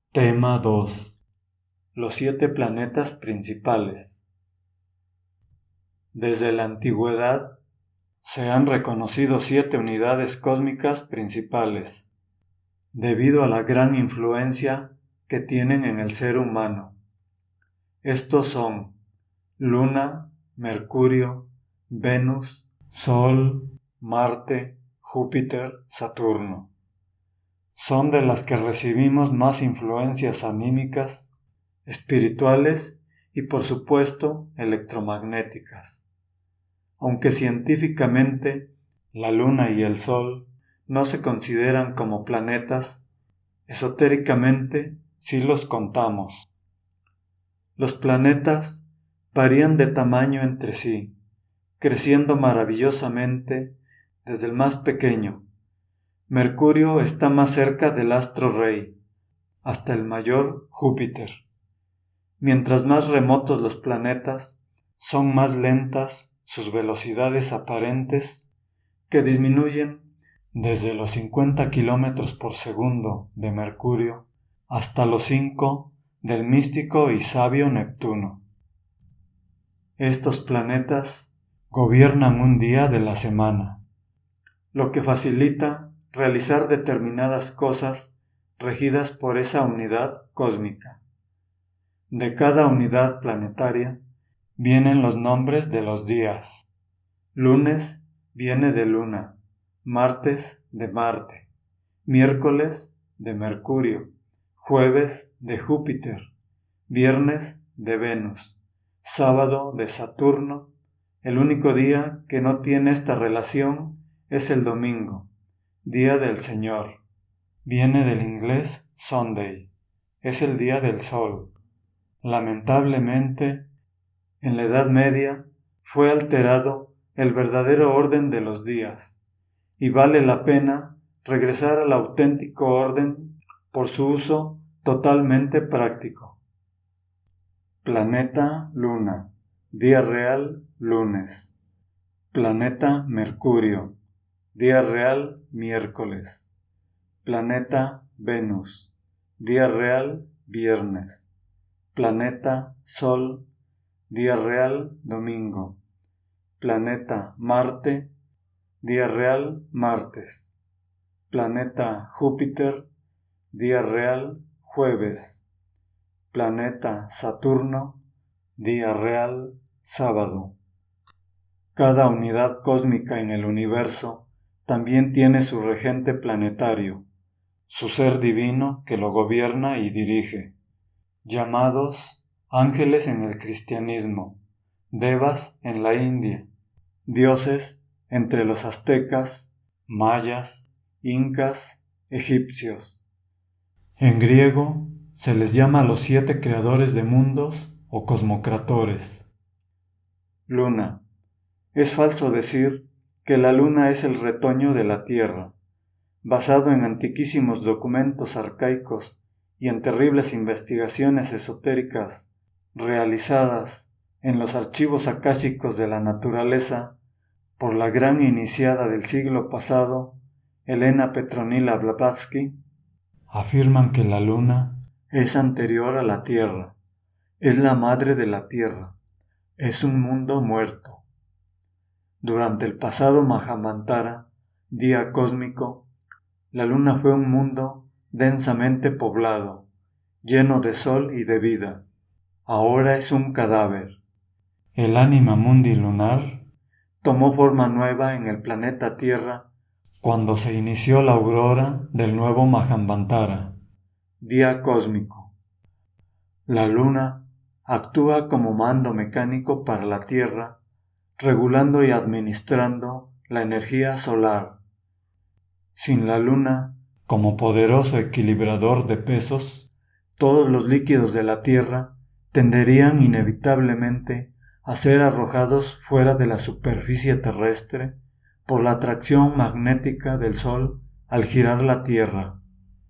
Tema 2. Los 7 planetas principales. Desde la antigüedad se han reconocido 7 unidades cósmicas principales, debido a la gran influencia que tienen en el ser humano. Estos son Luna, Mercurio, Venus, Sol, Marte, Júpiter, Saturno. Son de las que recibimos más influencias anímicas, espirituales y por supuesto electromagnéticas. Aunque científicamente la Luna y el Sol no se consideran como planetas, esotéricamente sí los contamos. Los planetas varían de tamaño entre sí, creciendo maravillosamente desde el más pequeño. Mercurio está más cerca del astro rey, hasta el mayor Júpiter. Mientras más remotos los planetas, son más lentas sus velocidades aparentes, que disminuyen desde los 50 kilómetros por segundo de Mercurio hasta los 5 del místico y sabio Neptuno. Estos planetas gobiernan un día de la semana, lo que facilita realizar determinadas cosas regidas por esa unidad cósmica. De cada unidad planetaria vienen los nombres de los días. Lunes viene de Luna, martes de Marte, miércoles de Mercurio, jueves de Júpiter, viernes de Venus, sábado de Saturno. El único día que no tiene esta relación es el domingo, Día del Señor. Viene del inglés Sunday. Es el día del sol. Lamentablemente, en la Edad Media fue alterado el verdadero orden de los días, y vale la pena regresar al auténtico orden por su uso totalmente práctico. Planeta Luna. Día real lunes. Planeta Mercurio. Día real miércoles. Planeta Venus. Día real viernes. Planeta Sol. Día real domingo. Planeta Marte. Día real martes. Planeta Júpiter. Día real jueves. Planeta Saturno. Día real sábado. Cada unidad cósmica en el universo también tiene su regente planetario, su ser divino que lo gobierna y dirige, llamados ángeles en el cristianismo, devas en la India, dioses entre los aztecas, mayas, incas, egipcios. En griego se les llama a los 7 creadores de mundos o cosmocratores. Luna. Es falso decir que la Luna es el retoño de la Tierra, basado en antiquísimos documentos arcaicos y en terribles investigaciones esotéricas realizadas en los archivos akáshicos de la naturaleza por la gran iniciada del siglo pasado, Elena Petronila Blavatsky. Afirman que la Luna es anterior a la Tierra, es la madre de la Tierra, es un mundo muerto. Durante el pasado Mahamantara, día cósmico, la Luna fue un mundo densamente poblado, lleno de sol y de vida. Ahora es un cadáver. El Anima Mundi lunar tomó forma nueva en el planeta Tierra cuando se inició la aurora del nuevo Mahamantara, día cósmico. La Luna actúa como mando mecánico para la Tierra, regulando y administrando la energía solar. Sin la Luna, como poderoso equilibrador de pesos, todos los líquidos de la Tierra tenderían inevitablemente a ser arrojados fuera de la superficie terrestre por la atracción magnética del Sol al girar la Tierra.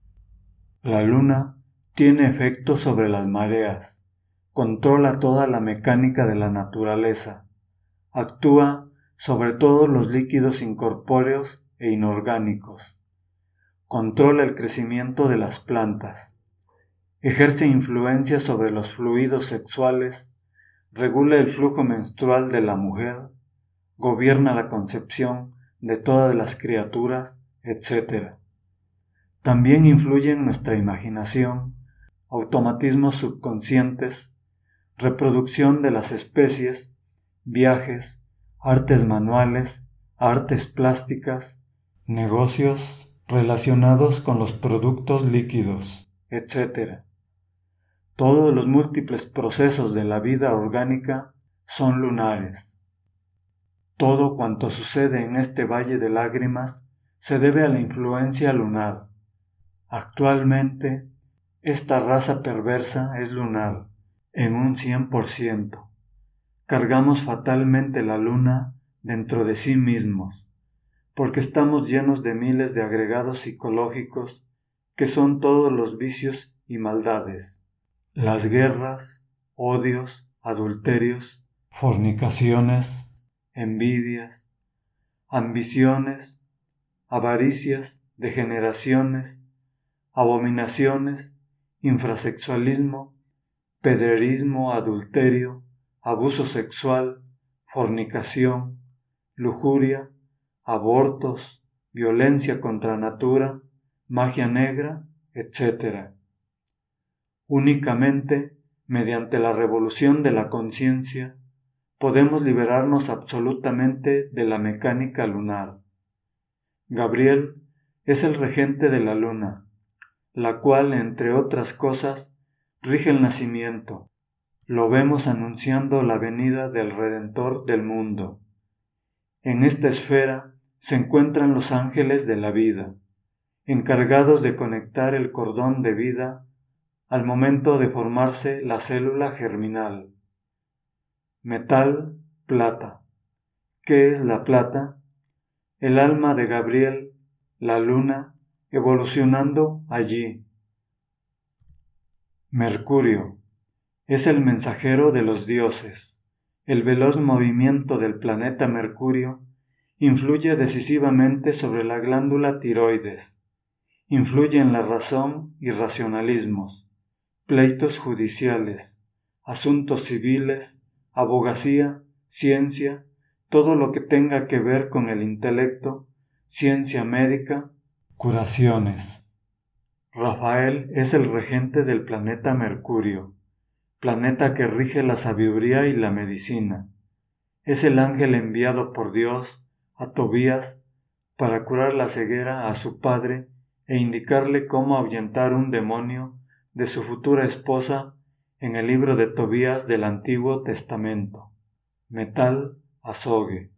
La Luna tiene efecto sobre las mareas, controla toda la mecánica de la naturaleza, actúa sobre todos los líquidos incorpóreos e inorgánicos, controla el crecimiento de las plantas, ejerce influencia sobre los fluidos sexuales, regula el flujo menstrual de la mujer, gobierna la concepción de todas las criaturas, etc. También influye en nuestra imaginación, automatismos subconscientes, reproducción de las especies, viajes, artes manuales, artes plásticas, negocios relacionados con los productos líquidos, etc. Todos los múltiples procesos de la vida orgánica son lunares. Todo cuanto sucede en este valle de lágrimas se debe a la influencia lunar. Actualmente, esta raza perversa es lunar, en un 100%. Cargamos fatalmente la luna dentro de sí mismos, porque estamos llenos de miles de agregados psicológicos que son todos los vicios y maldades. Las guerras, odios, adulterios, fornicaciones, envidias, ambiciones, avaricias, degeneraciones, abominaciones, infrasexualismo, pedrerismo, adulterio, abuso sexual, fornicación, lujuria, abortos, violencia contra natura, magia negra, etc. Únicamente mediante la revolución de la conciencia podemos liberarnos absolutamente de la mecánica lunar. Gabriel es el regente de la luna, la cual, entre otras cosas, rige el nacimiento. Lo vemos anunciando la venida del Redentor del mundo. En esta esfera se encuentran los ángeles de la vida, encargados de conectar el cordón de vida al momento de formarse la célula germinal. Metal, plata. ¿Qué es la plata? El alma de Gabriel, la luna, evolucionando allí. Mercurio. Es el mensajero de los dioses. El veloz movimiento del planeta Mercurio influye decisivamente sobre la glándula tiroides. Influye en la razón y racionalismos, pleitos judiciales, asuntos civiles, abogacía, ciencia, todo lo que tenga que ver con el intelecto, ciencia médica, curaciones. Rafael es el regente del planeta Mercurio, planeta que rige la sabiduría y la medicina. Es el ángel enviado por Dios a Tobías para curar la ceguera a su padre e indicarle cómo ahuyentar un demonio de su futura esposa en el libro de Tobías del Antiguo Testamento. Metal, azogue.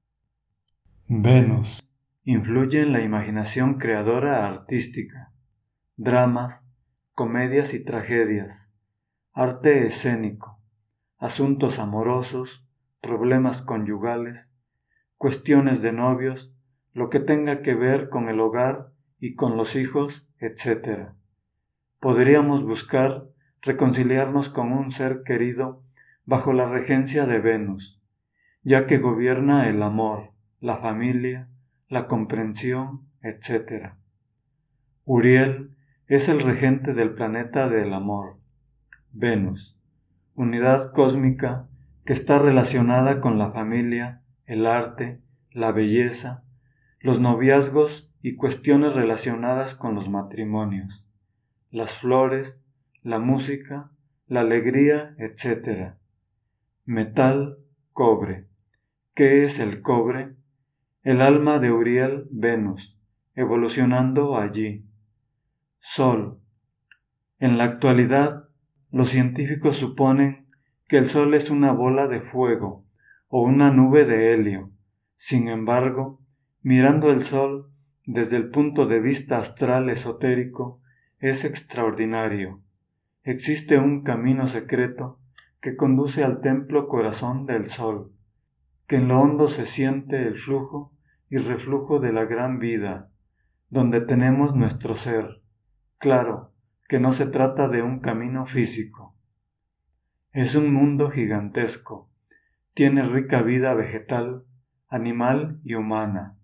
Venus. Influye en la imaginación creadora artística, dramas, comedias y tragedias, arte escénico, asuntos amorosos, problemas conyugales, cuestiones de novios, lo que tenga que ver con el hogar y con los hijos, etc. Podríamos buscar reconciliarnos con un ser querido bajo la regencia de Venus, ya que gobierna el amor, la familia, la comprensión, etc. Uriel es el regente del planeta del amor, Venus, unidad cósmica que está relacionada con la familia, el arte, la belleza, los noviazgos y cuestiones relacionadas con los matrimonios, las flores, la música, la alegría, etc. Metal, cobre. ¿Qué es el cobre? El alma de Uriel, Venus, evolucionando allí. Sol. En la actualidad, los científicos suponen que el Sol es una bola de fuego o una nube de helio. Sin embargo, mirando el Sol desde el punto de vista astral esotérico, es extraordinario. Existe un camino secreto que conduce al templo corazón del Sol, que en lo hondo se siente el flujo y reflujo de la gran vida, donde tenemos nuestro ser. Claro que no se trata de un camino físico. Es un mundo gigantesco. Tiene rica vida vegetal, animal y humana.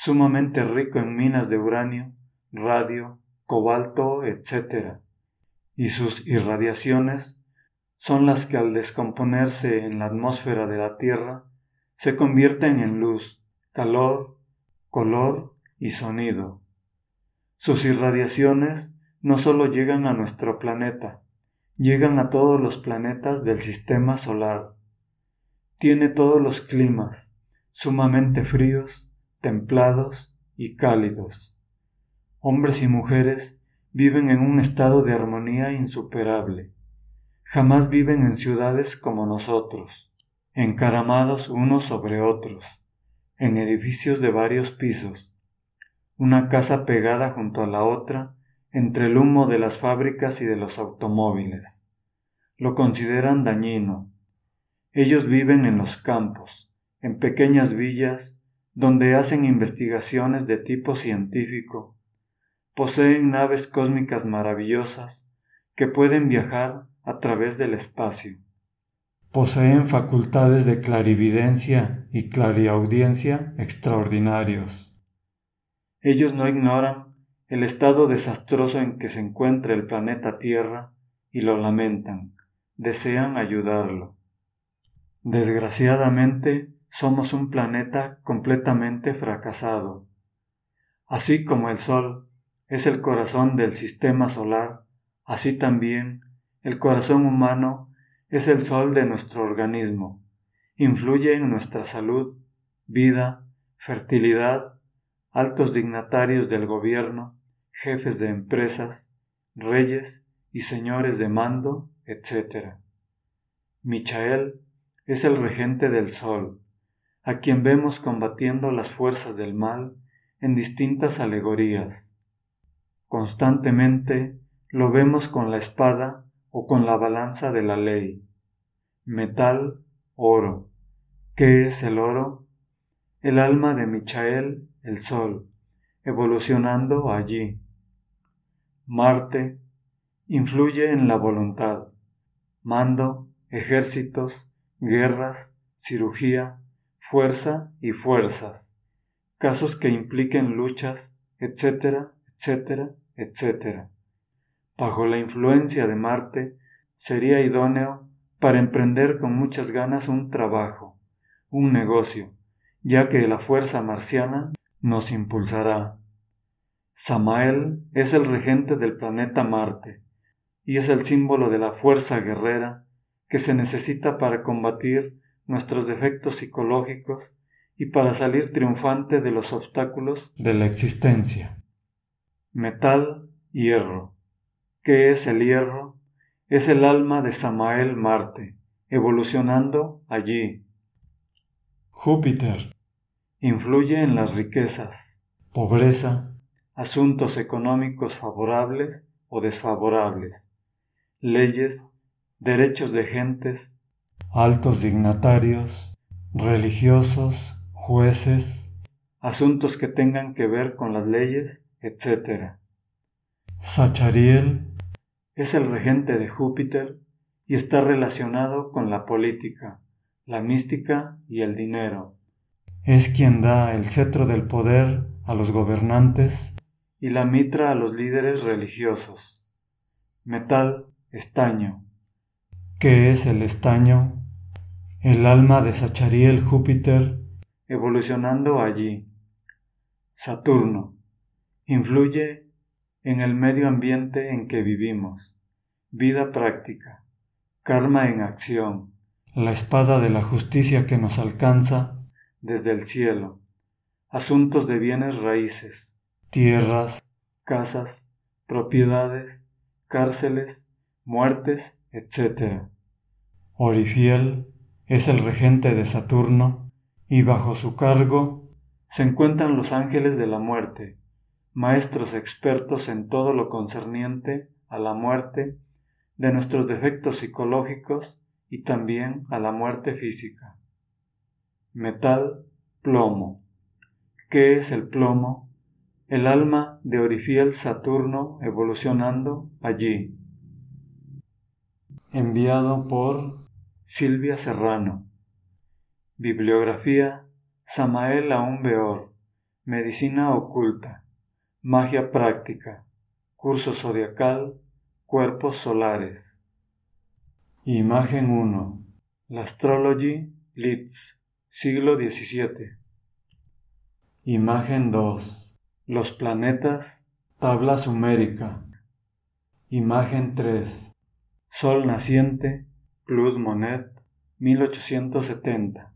Sumamente rico en minas de uranio, radio, cobalto, etc. y sus irradiaciones son las que al descomponerse en la atmósfera de la Tierra se convierten en luz, calor, color y sonido. Sus irradiaciones no solo llegan a nuestro planeta, llegan a todos los planetas del sistema solar. Tiene todos los climas, sumamente fríos, templados y cálidos. Hombres y mujeres viven en un estado de armonía insuperable. Jamás viven en ciudades como nosotros, encaramados unos sobre otros, en edificios de varios pisos, una casa pegada junto a la otra, entre el humo de las fábricas y de los automóviles. Lo consideran dañino. Ellos viven en los campos, en pequeñas villas, donde hacen investigaciones de tipo científico. Poseen naves cósmicas maravillosas que pueden viajar a través del espacio. Poseen facultades de clarividencia y clariaudiencia extraordinarios. Ellos no ignoran el estado desastroso en que se encuentra el planeta Tierra y lo lamentan, desean ayudarlo. Desgraciadamente, somos un planeta completamente fracasado. Así como el Sol es el corazón del sistema solar, así también el corazón humano es el sol de nuestro organismo. Influye en nuestra salud, vida, fertilidad, altos dignatarios del gobierno, jefes de empresas, reyes y señores de mando, etc. Michael es el regente del sol, a quien vemos combatiendo las fuerzas del mal en distintas alegorías. Constantemente lo vemos con la espada o con la balanza de la ley. Metal, oro. ¿Qué es el oro? El alma de Michael, el sol, evolucionando allí. Marte influye en la voluntad, mando, ejércitos, guerras, cirugía, fuerza y fuerzas, casos que impliquen luchas, etcétera, etcétera, etcétera. Bajo la influencia de Marte, sería idóneo para emprender con muchas ganas un trabajo, un negocio, ya que la fuerza marciana nos impulsará. Samael es el regente del planeta Marte y es el símbolo de la fuerza guerrera que se necesita para combatir nuestros defectos psicológicos y para salir triunfante de los obstáculos de la existencia. Metal, hierro. ¿Qué es el hierro? Es el alma de Samael Marte, evolucionando allí. Júpiter influye en las riquezas, pobreza, asuntos económicos favorables o desfavorables, leyes, derechos de gentes, altos dignatarios, religiosos, jueces, asuntos que tengan que ver con las leyes, etc. Zachariel es el regente de Júpiter y está relacionado con la política, la mística y el dinero. Es quien da el cetro del poder a los gobernantes y la mitra a los líderes religiosos. Metal, estaño. ¿Qué es el estaño? El alma de Zachariel Júpiter evolucionando allí. Saturno influye en el medio ambiente en que vivimos, vida práctica, karma en acción, la espada de la justicia que nos alcanza desde el cielo, asuntos de bienes raíces, tierras, casas, propiedades, cárceles, muertes, etc. Orifiel es el regente de Saturno y bajo su cargo se encuentran los ángeles de la muerte, maestros expertos en todo lo concerniente a la muerte, de nuestros defectos psicológicos y también a la muerte física. Metal, plomo. ¿Qué es el plomo? El alma de Orifiel Saturno evolucionando allí. Enviado por Silvia Serrano. Bibliografía: Samael Aún Beor, Medicina Oculta, Magia Práctica, Curso Zodiacal, Cuerpos solares. Imagen 1. La Astrology, Leeds, siglo XVII. Imagen 2. Los planetas, tabla sumérica. Imagen 3. Sol naciente, Claude Monet, 1870.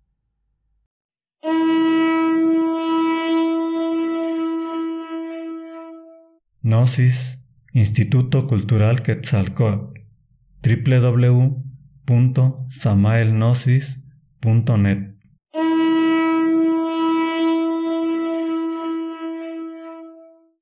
Gnosis, Instituto Cultural Quetzalcóatl, www.samaelgnosis.net